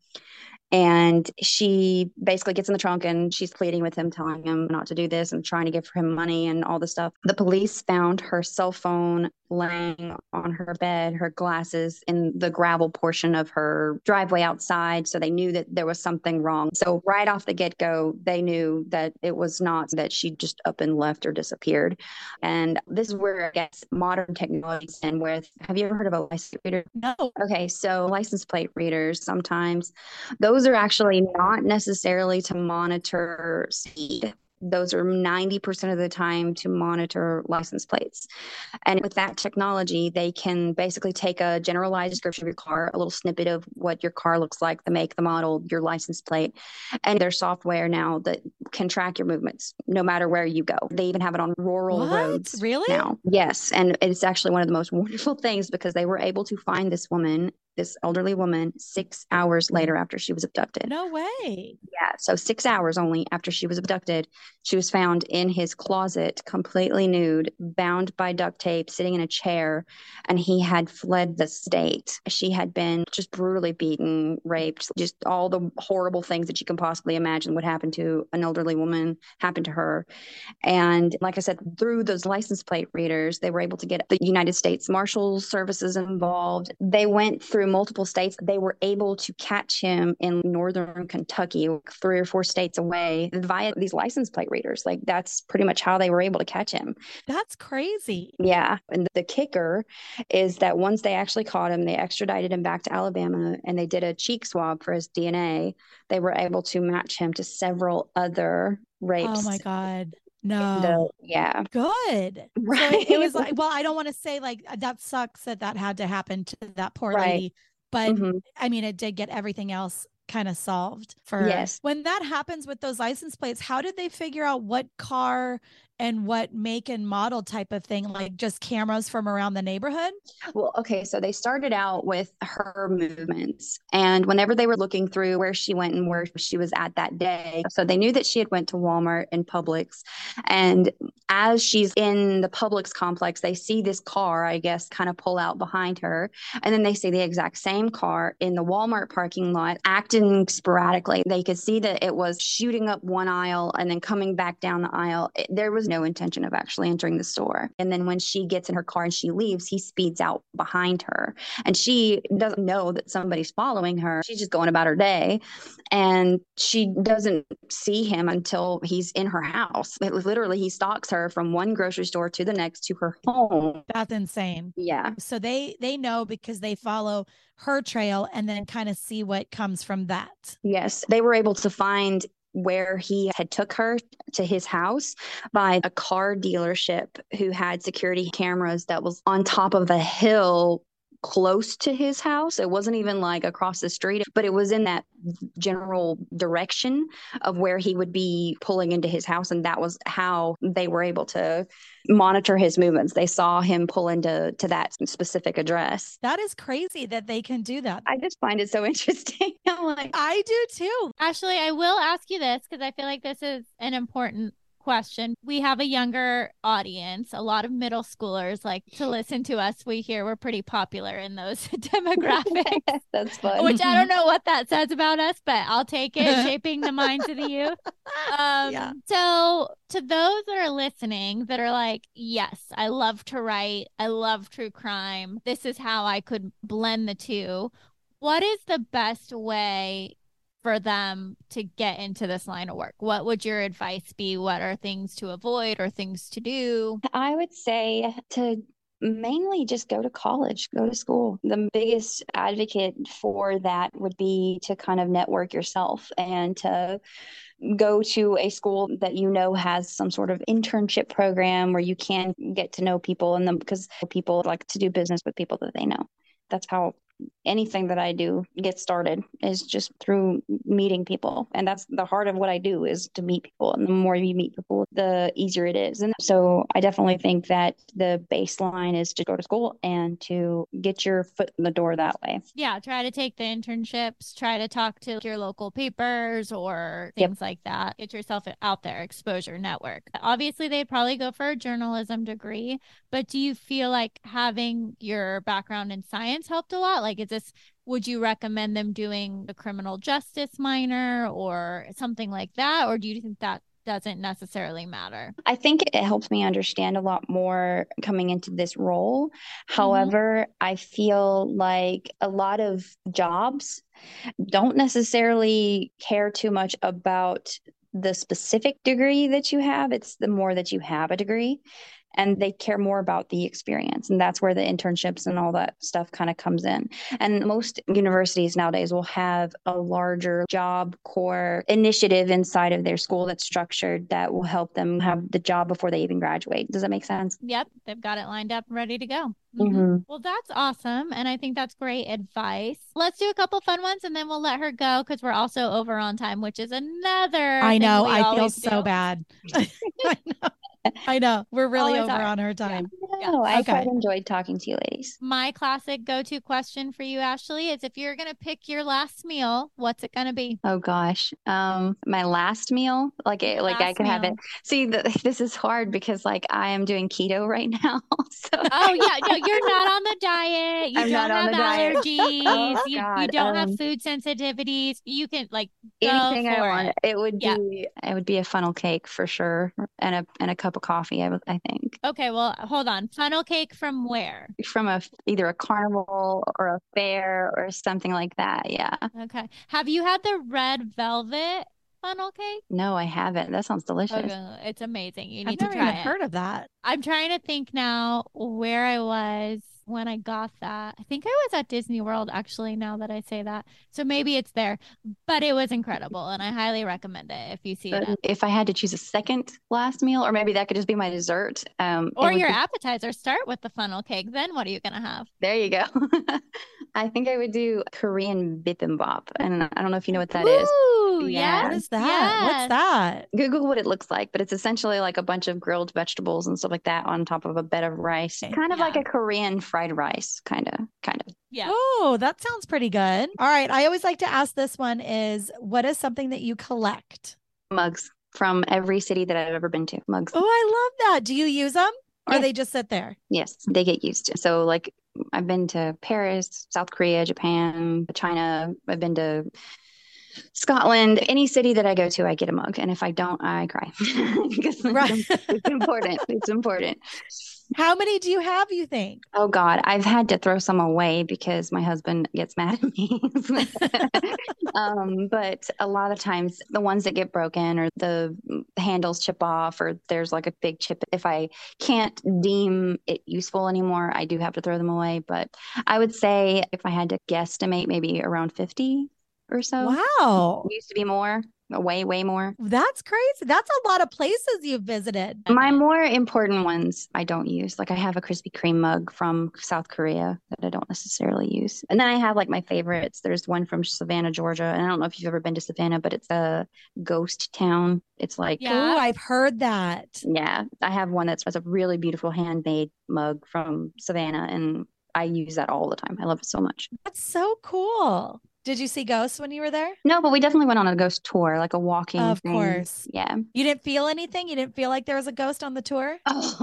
And she basically gets in the trunk and she's pleading with him, telling him not to do this and trying to give him money and all this stuff. The police found her cell phone laying on her bed, her glasses in the gravel portion of her driveway outside. So they knew that there was something wrong. So right off the get-go, they knew that it was not that she just up and left or disappeared. And this is where I guess modern technologies and with, have you ever heard of a license reader? No. Okay, so license plate readers, sometimes those are actually not necessarily to monitor speed. Those are 90% of the time to monitor license plates. And with that technology, they can basically take a generalized description of your car, a little snippet of what your car looks like, the make, the model, your license plate. And there's software now that can track your movements no matter where you go. They even have it on rural roads Really? now. Yes. And it's actually one of the most wonderful things because they were able to find this woman, this elderly woman, 6 hours later after she was abducted. No way. Yeah. So 6 hours only after she was abducted, she was found in his closet, completely nude, bound by duct tape, sitting in a chair, and he had fled the state. She had been just brutally beaten, raped, just all the horrible things that you can possibly imagine would happen to an elderly woman happened to her. And like I said, through those license plate readers, they were able to get the United States Marshals Services involved. They went through through multiple states. They were able to catch him in northern Kentucky, 3 or 4 states away, via these license plate readers. Like that's pretty much how they were able to catch him. That's crazy. Yeah. And the kicker is that once they actually caught him, they extradited him back to Alabama and they did a cheek swab for his DNA. They were able to match him to several other rapes. Oh my God. No. Yeah. Good. Right. So it was like, well, I don't want to say like that sucks that had to happen to that poor Right. lady, but Mhm. I mean, it did get everything else kind of solved for her. Yes. When that happens with those license plates, how did they figure out what car and what make and model type of thing? Like just cameras from around the neighborhood? Well, okay, so they started out with her movements, and whenever they were looking through where she went and where she was at that day, so they knew that she had went to Walmart and Publix, and as she's in the Publix complex, they see this car, I guess, kind of pull out behind her, and then they see the exact same car in the Walmart parking lot acting sporadically. They could see that it was shooting up one aisle and then coming back down the aisle. There was no intention of actually entering the store. And then when she gets in her car and she leaves, he speeds out behind her. And she doesn't know that somebody's following her. She's just going about her day. And she doesn't see him until he's in her house. Literally, he stalks her from one grocery store to the next to her home. That's insane. Yeah. So they know because they follow her trail and then kind of see what comes from that. Yes. They were able to find where he had took her to his house by a car dealership who had security cameras that was on top of a hill close to his house. It wasn't even like across the street, but it was in that general direction of where he would be pulling into his house. And that was how they were able to monitor his movements. They saw him pull into that specific address. That is crazy that they can do that. I just find it so interesting. I'm like, I do too. Ashley, I will ask you this because I feel like this is an important question. We have a younger audience. A lot of middle schoolers like to listen to us. We hear we're pretty popular in those demographics. That's fun. Which I don't know what that says about us, but I'll take it, shaping the minds of the youth. Yeah. So to those that are listening that are like, yes, I love to write. I love true crime. This is how I could blend the two. What is the best way for them to get into this line of work? What would your advice be? What are things to avoid or things to do? I would say to mainly just go to college, go to school. The biggest advocate for that would be to kind of network yourself and to go to a school that you know has some sort of internship program where you can get to know people, and because people like to do business with people that they know. That's how anything that I do gets started, is just through meeting people. And that's the heart of what I do, is to meet people. And the more you meet people, the easier it is. And so I definitely think that the baseline is to go to school and to get your foot in the door that way. Yeah, try to take the internships, try to talk to your local papers or things like that. Get yourself out there, exposure, network. Obviously, they'd probably go for a journalism degree, but do you feel like having your background in science helped a lot? Like, would you recommend them doing the criminal justice minor or something like that? Or do you think that doesn't necessarily matter? I think it helps me understand a lot more coming into this role. However, I feel like a lot of jobs don't necessarily care too much about the specific degree that you have. It's the more that you have a degree. And they care more about the experience. And that's where the internships and all that stuff kind of comes in. And most universities nowadays will have a larger job corps initiative inside of their school that's structured that will help them have the job before they even graduate. Does that make sense? Yep. They've got it lined up and ready to go. Mhm. Well, that's awesome. And I think that's great advice. Let's do a couple fun ones and then we'll let her go because we're also over on time, which is another. I know. thing we I feel always so do. bad. I know. I know. We're really Always over are. on our time. No, I Okay. quite enjoyed talking to you ladies. My classic go-to question for you, Ashley, is if you're going to pick your last meal, what's it going to be? Oh gosh. My last meal, like I Last could have it. meal. See, this is hard because like I am doing keto right now. So Oh, yeah. No, you're not on the diet. You I'm don't not on have the diet. allergies. Oh, you God. don't have food sensitivities. You can like go anything I for want. it. It would Yeah. be a funnel cake for sure, and a cup cup of coffee, I think. Okay, well, hold on. Funnel cake from where? From either a carnival or a fair or something like that. Yeah. Okay. Have you had the red velvet funnel cake? No, I haven't. That sounds delicious. Okay, it's amazing. You I've need to never even try it. heard of that. I'm trying to think now where I was when I got that. I think I was at Disney World actually, now that I say that. So maybe it's there, but it was incredible and I highly recommend it if you see it. But if I had to choose a second last meal, or maybe that could just be my dessert, Or your appetizer, start with the funnel cake. Then what are you going to have? there you go. I think I would do Korean bibimbap. And I don't know if you know what that is. Ooh, Yeah. What is that? Yes. What's that? Google what it looks like, but it's essentially like a bunch of grilled vegetables and stuff like that on top of a bed of rice. Kind of like Yeah. a Korean fried rice, kind of. Yeah. Oh, that sounds pretty good. All right. I always like to ask this one is what is something that you collect? Mugs from every city that I've ever been to. Mugs. Oh, I love that. Do you use them or Yes. they just sit there? Yes, they get used to. So like I've been to Paris, South Korea, Japan, China. I've been to Scotland. Any city that I go to, I get a mug. And if I don't, I cry because Right. it's important. It's important. How many do you have, you think? Oh God, I've had to throw some away because my husband gets mad at me. But a lot of times the ones that get broken or the handles chip off or there's like a big chip, if I can't deem it useful anymore, I do have to throw them away. But I would say if I had to guesstimate, maybe around 50 or so. Wow. It used to be more, way more. That's crazy. That's a lot of places you've visited. My more important ones I don't use. Like I have a Krispy Kreme mug from South Korea that I don't necessarily use. And then I have like my favorites. There's one from Savannah, Georgia. And I don't know if you've ever been to Savannah, but it's a ghost town. It's like, Yeah. Oh, I've heard that. yeah, I have one that's a really beautiful handmade mug from Savannah. And I use that all the time. I love it so much. That's so cool. Did you see ghosts when you were there? No, but we definitely went on a ghost tour, like a walking Of thing. course. Yeah. You didn't feel anything? You didn't feel like there was a ghost on the tour?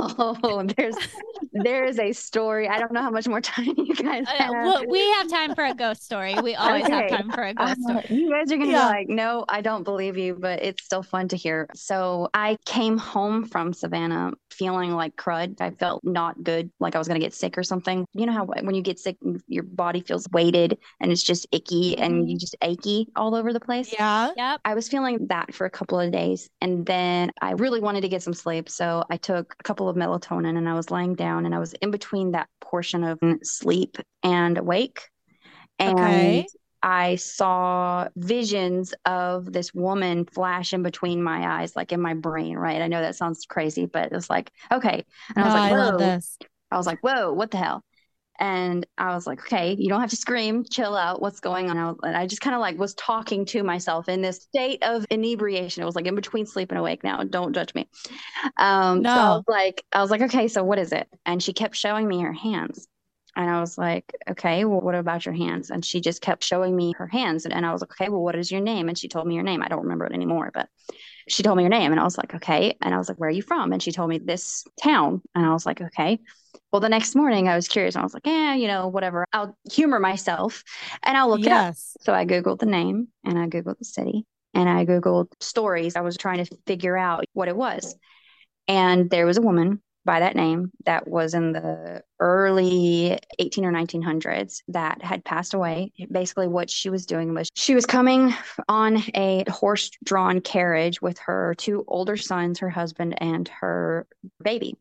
Oh, there's a story. I don't know how much more time you guys have. Well, we have time for a ghost story. We always have Okay. time for a ghost story. You guys are gonna Yeah. be like, no, I don't believe you, but it's still fun to hear. So I came home from Savannah feeling like crud. I felt not good, like I was gonna get sick or something. You know how when you get sick, your body feels weighted and it's just icky and you just achy all over the place. Yeah. Yep. I was feeling that for a couple of days. And then I really wanted to get some sleep. So I took a couple of melatonin and I was laying down and I was in between that portion of sleep and awake. And Okay. I saw visions of this woman flash in between my eyes, like in my brain, right? I know that sounds crazy, but it's like, okay. And I was No, like, I love whoa. this. I was like, whoa, what the hell? And I was like, okay, you don't have to scream, chill out. What's going on? And I just kind of like was talking to myself in this state of inebriation. It was like in between sleep and awake now. Don't judge me. So I No. was like, okay, so what is it? And she kept showing me her hands. And I was like, okay, well, what about your hands? And she just kept showing me her hands. And I was like, okay, well, what is your name? And she told me her name. I don't remember it anymore, but she told me her name. And I was like, okay. And I was like, where are you from? And she told me this town. And I was like, okay. Well, the next morning I was curious. And I was like, whatever. I'll humor myself and I'll look it up. Yes. So I Googled the name and I Googled the city and I Googled stories. I was trying to figure out what it was. And there was a woman by that name that was in the early 18 or 1900s that had passed away. Basically, what she was doing was she was coming on a horse-drawn carriage with her two older sons, her husband, and her baby.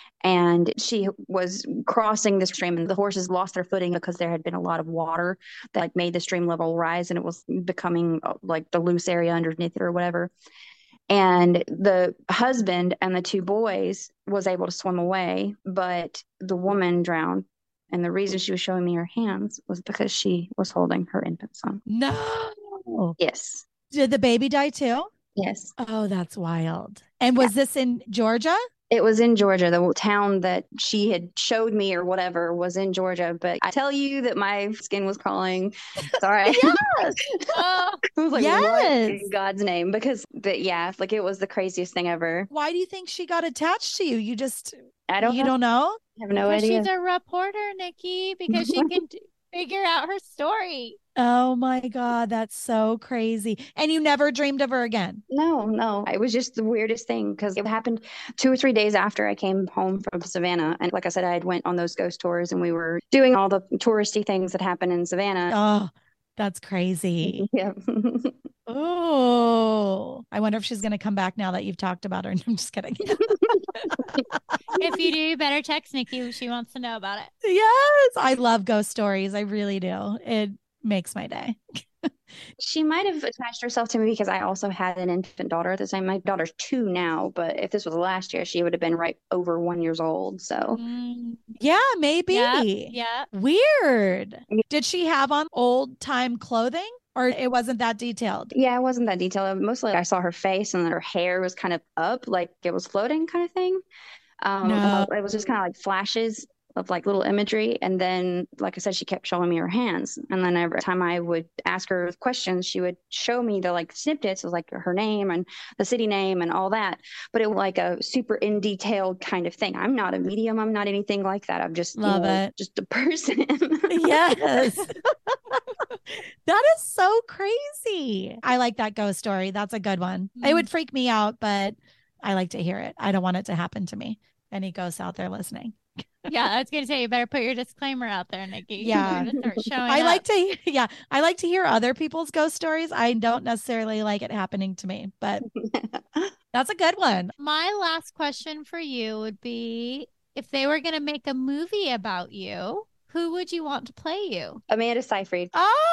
And she was crossing the stream and the horses lost their footing because there had been a lot of water that like made the stream level rise and it was becoming like the loose area underneath it or whatever. And the husband and the two boys was able to swim away, but the woman drowned. And the reason she was showing me her hands was because she was holding her infant son. No. Yes. Did the baby die too? Yes. Oh, that's wild. And was this in Georgia? It was in Georgia. The town that she had showed me or whatever was in Georgia. But I tell you that my skin was crawling. Sorry. Yes. Oh, I was like, what Yes. in God's name? But yeah, like it was the craziest thing ever. Why do you think she got attached to you? I don't You know. don't know? I have no because idea. she's a reporter, Nikki, because she can figure out her story. Oh my God, that's so crazy. And you never dreamed of her again? No. It was just the weirdest thing because it happened 2 or 3 days after I came home from Savannah. And like I said, I had went on those ghost tours and we were doing all the touristy things that happen in Savannah. Oh, that's crazy. Yeah. Oh, I wonder if she's going to come back now that you've talked about her. I'm just kidding. If you do, you better text Nikki. She wants to know about it. Yes, I love ghost stories. I really do. It makes my day. She might have attached herself to me because I also had an infant daughter at the time. My daughter's 2 now, but if this was last year, she would have been right over 1 years old. So Yeah, maybe. Yeah. Weird. Did she have on old time clothing or it wasn't that detailed? yeah, it wasn't that detailed. Mostly I saw her face and then her hair was kind of up, like it was floating kind of thing. No. It was just kind of like flashes of like little imagery. And then, like I said, she kept showing me her hands. And then every time I would ask her questions, she would show me the like snippets of like her name and the city name and all that. But it was like a super in detailed kind of thing. I'm not a medium. I'm not anything like that. I'm just, Love it. just a person. Yes. That is so crazy. I like that ghost story. That's a good one. It would freak me out, but I like to hear it. I don't want it to happen to me. Any ghosts out there listening? Yeah, I was gonna say you better put your disclaimer out there, Nikki. Yeah. You better start showing I like up. to, yeah, I like to hear other people's ghost stories. I don't necessarily like it happening to me, but that's a good one. My last question for you would be if they were gonna make a movie about you, who would you want to play you? Amanda Seyfried.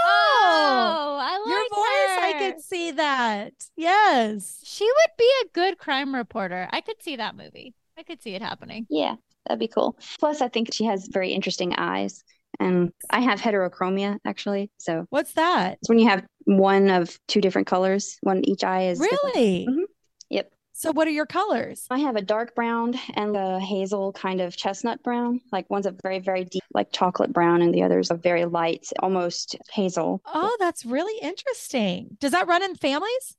Oh, I Your like voice, I her. could see that. Yes. She would be a good crime reporter. I could see that movie. I could see it happening. Yeah, that'd be cool. Plus, I think she has very interesting eyes. And I have heterochromia, actually. So What's that? it's when you have one of 2 different colors, one each eye is different. Really? Mhm. Yep. So what are your colors? I have a dark brown and a hazel kind of chestnut brown. Like one's a very, very deep, like chocolate brown, and the other's a very light, almost hazel. Oh, that's really interesting. Does that run in families?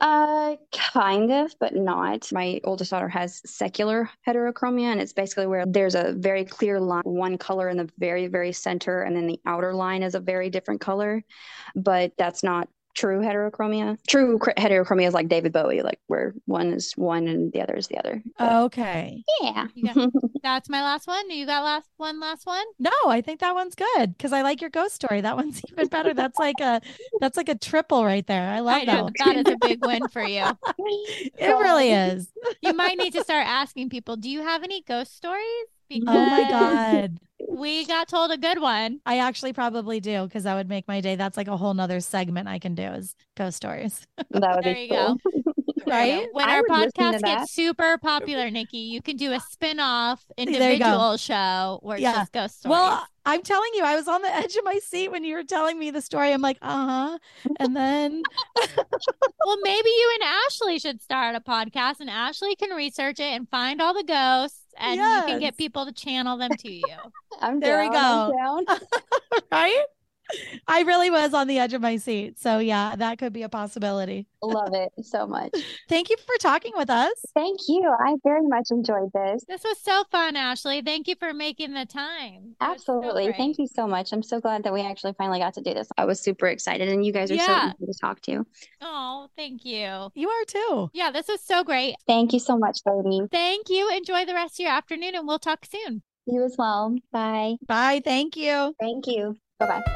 Kind of, but not. My oldest daughter has secular heterochromia, and it's basically where there's a very clear line, one color in the very, very center, and then the outer line is a very different color. But that's not true heterochromia. True heterochromia is like David Bowie, like where one is one and the other is the other. But Okay. yeah. That's my last one. You got last one? No, I think that one's good because I like your ghost story. That one's even better. That's like a triple right there. I love I that know one. that is a big win for you. It really is. You might need to start asking people, do you have any ghost stories? Because Oh my God. we got told a good one. I actually probably do because that would make my day. That's like a whole nother segment I can do is ghost stories. That would There be you cool. Right? When I our would listen to podcast that. gets super popular, Nikki, you can do a spin-off you go. individual show where it's Yeah. just ghost stories. Well, I'm telling you, I was on the edge of my seat when you were telling me the story. I'm like, uh-huh. And then Well, maybe you and Ashley should start a podcast and Ashley can research it and find all the ghosts and you can Yes. get people to channel them to you. I'm There we down. go. I'm down. right? I really was on the edge of my seat. So yeah, that could be a possibility. Love it so much. Thank you for talking with us. Thank you. I very much enjoyed this. This was so fun, Ashley. Thank you for making the time. It was so Absolutely. great. Thank you so much. I'm so glad that we actually finally got to do this. I was super excited, and you guys are so Yeah. easy to talk to. Oh, thank you. You are too. Yeah, this was so great. Thank you so much, lady. Thank you. Enjoy the rest of your afternoon and we'll talk soon. You as well. Bye. Bye. Thank you. Thank you. Bye bye.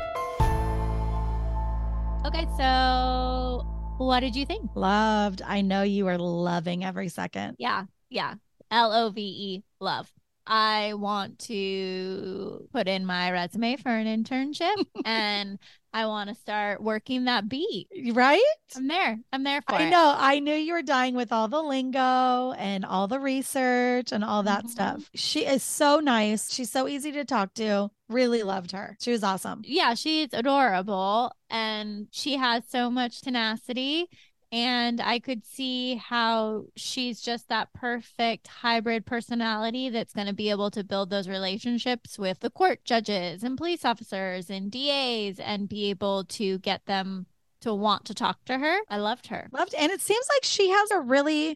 Okay, so what did you think? Loved. I know you are loving every second. Yeah. LOVE, love. I want to put in my resume for an internship and I want to start working that beat. Right? I'm there for I it. know. I knew you were dying with all the lingo and all the research and all that Mhm. stuff. She is so nice. She's so easy to talk to. Really loved her. She was awesome. Yeah, she's adorable and she has so much tenacity. And I could see how she's just that perfect hybrid personality that's going to be able to build those relationships with the court judges and police officers and DAs and be able to get them to want to talk to her. I loved her. Loved. And it seems like she has a really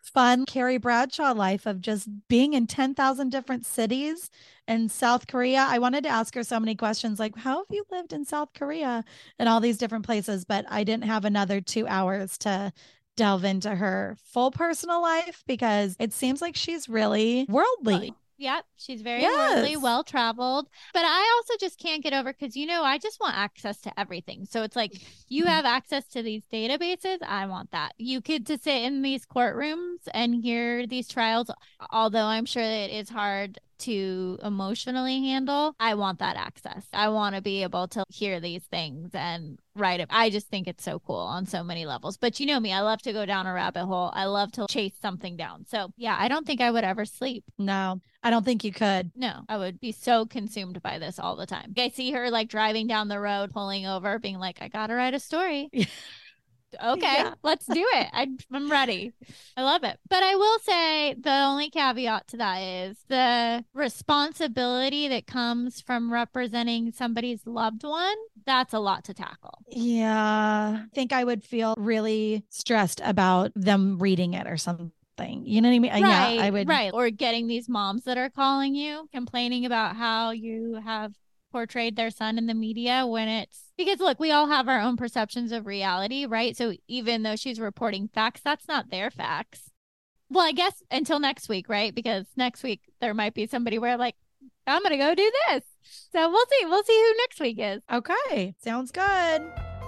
fun Carrie Bradshaw life of just being in 10,000 different cities in South Korea. I wanted to ask her so many questions like, how have you lived in South Korea and all these different places? But I didn't have another 2 hours to delve into her full personal life because it seems like she's really worldly. Yep, she's very worldly, well-traveled. But I also just can't get over because, I just want access to everything. So it's like you have access to these databases. I want that. You get to sit in these courtrooms and hear these trials, although I'm sure that it is hard to emotionally handle. I want that access. I want to be able to hear these things and write it. I just think it's so cool on so many levels. But you know me, I love to go down a rabbit hole. I love to chase something down. So yeah, I don't think I would ever sleep. No, I don't think you could. No, I would be so consumed by this all the time. I see her like driving down the road, pulling over, being like, I gotta write a story. Okay, let's do it. I'm ready. I love it. But I will say the only caveat to that is the responsibility that comes from representing somebody's loved one. That's a lot to tackle. Yeah. I think I would feel really stressed about them reading it or something. You know what I mean? Right, yeah, I would. Right. Or getting these moms that are calling you, complaining about how you have portrayed their son in the media when it's because look, we all have our own perceptions of reality, right? So even though she's reporting facts, that's not their facts. Well, I guess until next week, right? Because next week there might be somebody where like, I'm gonna go do this. So we'll see who next week is. Okay, sounds good.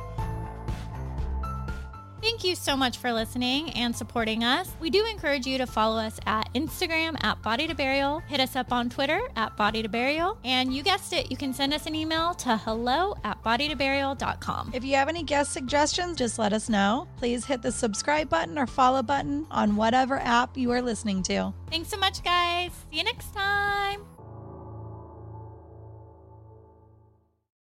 Thank you so much for listening and supporting us. We do encourage you to follow us at Instagram at Body to Burial. Hit us up on Twitter at Body to Burial. And you guessed it, you can send us an email to hello@bodytoburial.com. If you have any guest suggestions, just let us know. Please hit the subscribe button or follow button on whatever app you are listening to. Thanks so much, guys. See you next time.